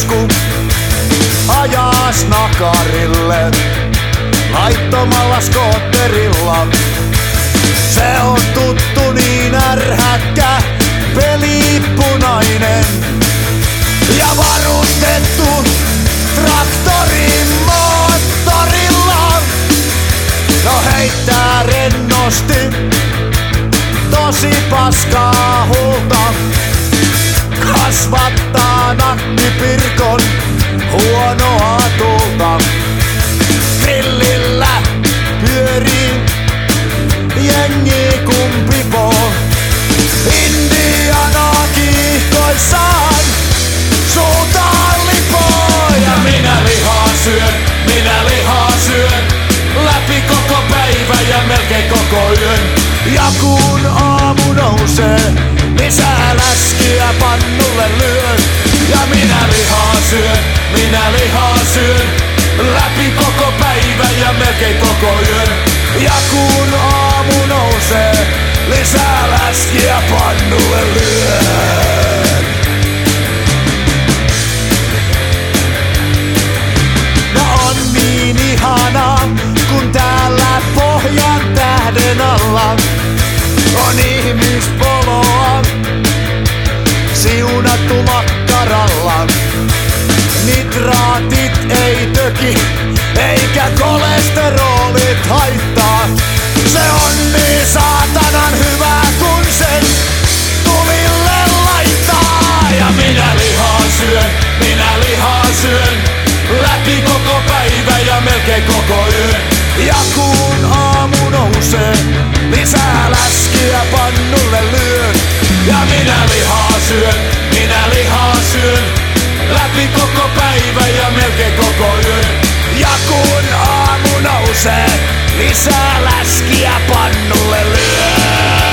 tasku ajaa snakarille laittomalla skootterilla. Se on tuttu niin ärhäkkä pelipunainen ja varustettu traktorin moottorilla. No heittää rennosti tosi paskaa huulta, kasvattaa nakkipirkon huonoa tulta. Grillillä pyörii jengi kun pipo, Indiana kiihkoissaan suutaan lipoo. Ja minä lihaa syön läpi koko päivän ja melkein koko yön. Ja kun aamu nousee, lisää läskiä pannulle lyön. Ja minä lihaa syön läpi koko päivän ja melkein koko yön. Ja kun aamu nousee, lisää läskiä pannulle lyön. No on niin ihanaa, kun täällä Pohjan tähden alla on ihmispoloa siunattu makkaralla. Nitraatit ei töki, eikä kolesterolit haittaa. Se on niin saatanan hyvä, kun sen tulille laittaa. Ja minä lihaa syön läpi koko päivän ja melkein koko yön. Ja kun aamu nousee, lisää läskiä pannulle lyön. Ja minä lihaa syön läpi koko päivän ja melkein koko yön. Ja kun aamu nousee, lisää läskiä pannulle lyön.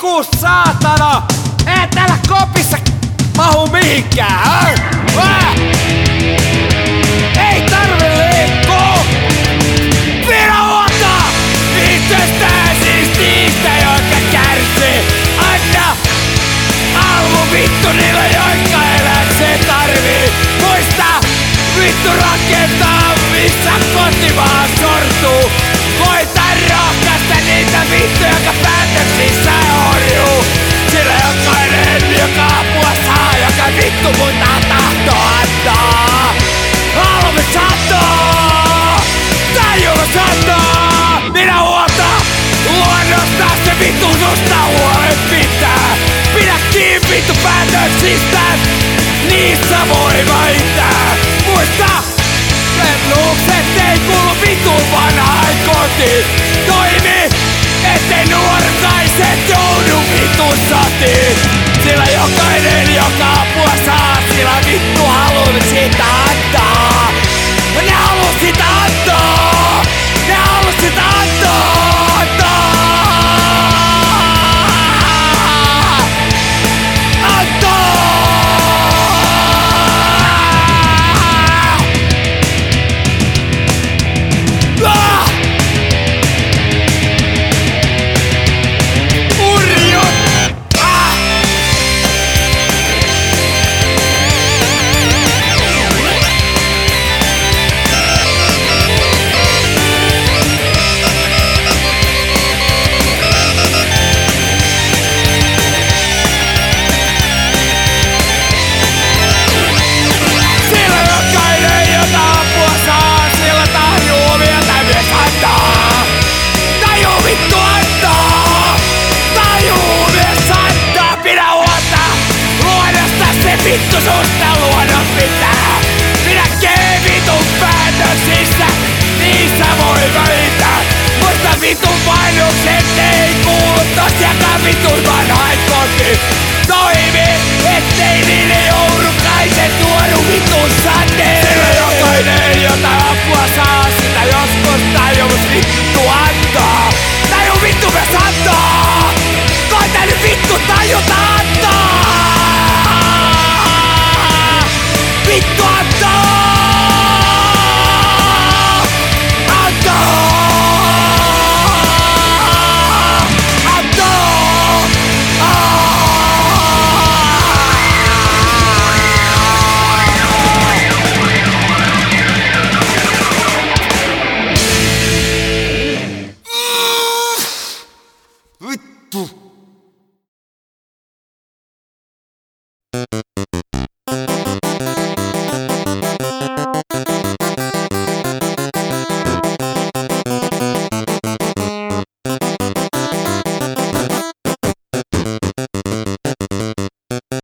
liikkuu saatana! Ei täällä kopissa mahu mihinkään, Ei tarvi liikkuu! Pidä huolta itsestään, siis niistä, jotka kärsii! Anna almu vittu niille, jotka eläkseen tarvii! Muista vittu rakentaa, missä kotimaa sortuu! Koita rohkaista niitä vittuja, joka päätöksissä horjuu! Sillä jokainen, joka apua saa, joka vittu muuta tahtoo antaa! Haluamme satoo! Tajulla satoo! Minä huolta! Luonnosta se vittu susta huolen pitää! Pidä kiinni vittu päätöksistä! Niissä voi väittää! Muista! Luukset ei kuulu vitun vanhaan kotiin! Toimi! Ettei nuorkaiset joudu vitun sotiin! Sillä jokainen, joka apua saa, sillä vittu haluun sitä antaa! Ne haluu sitä antaa! Ne haluu sitä antaa! Antaa! Vittu susta luonnon pitää! Pidä kiinni vitun päätöksissä, niissä voi välittää! Muista vitun painokset ei kuulu tosiaankaan vitun vanhain kotiin! Toimi, ettei niille joudukaiset tuodu vitun sateen! Sillä jokainen, jota apua saa, sitä joskus tajumus vittu!